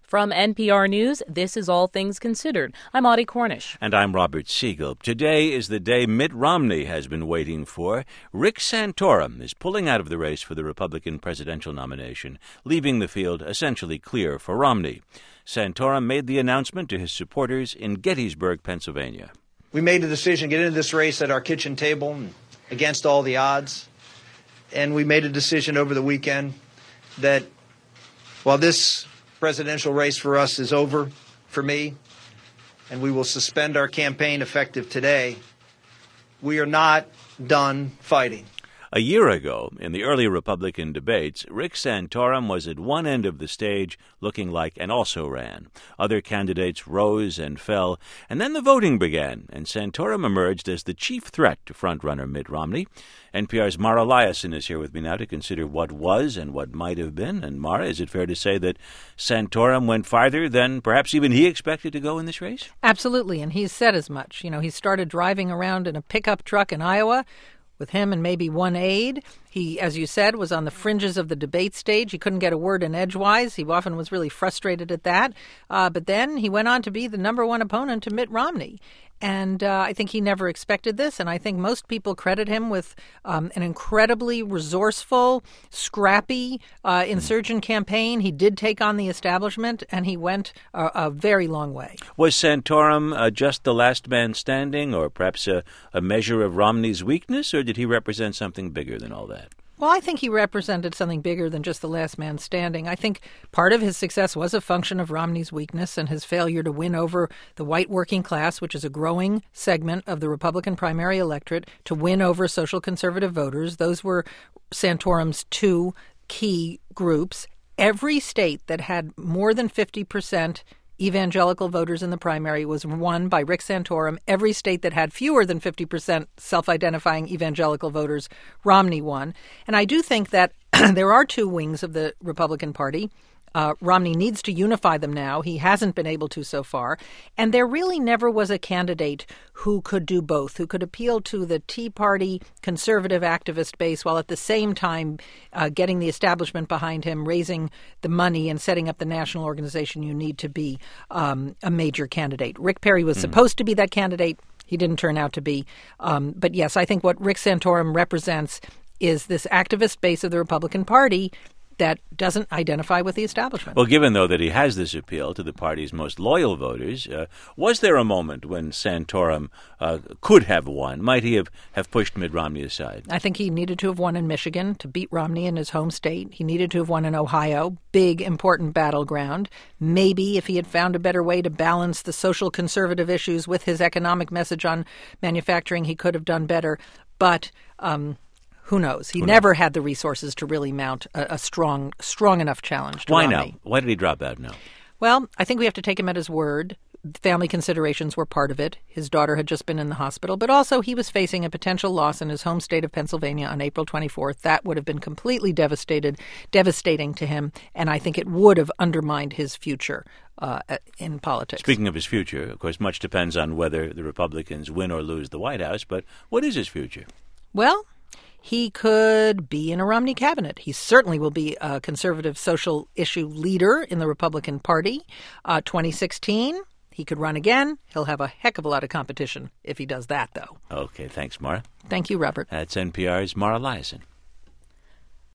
From NPR News, this is All Things Considered. I'm Audie Cornish. And I'm Robert Siegel. Today is the day Mitt Romney has been waiting for. Rick Santorum is pulling out of the race for the Republican presidential nomination, leaving the field essentially clear for Romney. Santorum made the announcement to his supporters in Gettysburg, Pennsylvania. We made the decision to get into this race at our kitchen table against all the odds. And we made a decision over the weekend that while this presidential race for us is over for me, and we will suspend our campaign effective today, we are not done fighting. A year ago, in the early Republican debates, Rick Santorum was at one end of the stage looking like and also ran. Other candidates rose and fell, and then the voting began, and Santorum emerged as the chief threat to frontrunner Mitt Romney. NPR's Mara Liasson is here with me now to consider what was and what might have been. And Mara, is it fair to say that Santorum went farther than perhaps even he expected to go in this race? Absolutely, and he's said as much. You know, he started driving around in a pickup truck in Iowa with him and maybe one aide. He, as you said, was on the fringes of the debate stage. He couldn't get a word in edgewise. He often was really frustrated at that. But then he went on to be the number one opponent to Mitt Romney. And I think he never expected this. And I think most people credit him with an incredibly resourceful, scrappy insurgent campaign. He did take on the establishment, and he went a very long way. Was Santorum just the last man standing, or perhaps a measure of Romney's weakness, or did he represent something bigger than all that? Well, I think he represented something bigger than just the last man standing. I think part of his success was a function of Romney's weakness and his failure to win over the white working class, which is a growing segment of the Republican primary electorate, to win over social conservative voters. Those were Santorum's two key groups. Every state that had more than 50% evangelical voters in the primary was won by Rick Santorum. Every state that had fewer than 50% self-identifying evangelical voters, Romney won. And I do think that there are two wings of the Republican Party. Romney needs to unify them now. He hasn't been able to so far. And there really never was a candidate who could do both, who could appeal to the Tea Party conservative activist base while at the same time getting the establishment behind him, raising the money and setting up the national organization you need to be a major candidate. Rick Perry was supposed to be that candidate. He didn't turn out to be. But yes, I think what Rick Santorum represents is this activist base of the Republican Party that doesn't identify with the establishment. Well, given, though, that he has this appeal to the party's most loyal voters, was there a moment when Santorum could have won? Might he have pushed Mitt Romney aside? I think he needed to have won in Michigan to beat Romney in his home state. He needed to have won in Ohio, big, important battleground. Maybe if he had found a better way to balance the social conservative issues with his economic message on manufacturing, he could have done better. But who knows? He never had the resources to really mount a strong enough challenge to Romney. Why now? Why did he drop out now? Well, I think we have to take him at his word. Family considerations were part of it. His daughter had just been in the hospital, but also he was facing a potential loss in his home state of Pennsylvania on April 24th. That would have been completely devastating to him, and I think it would have undermined his future in politics. Speaking of his future, of course, much depends on whether the Republicans win or lose the White House, but what is his future? Well, he could be in a Romney cabinet. He certainly will be a conservative social issue leader in the Republican Party. 2016, he could run again. He'll have a heck of a lot of competition if he does that, though. Okay, thanks, Mara. Thank you, Robert. That's NPR's Mara Liasson.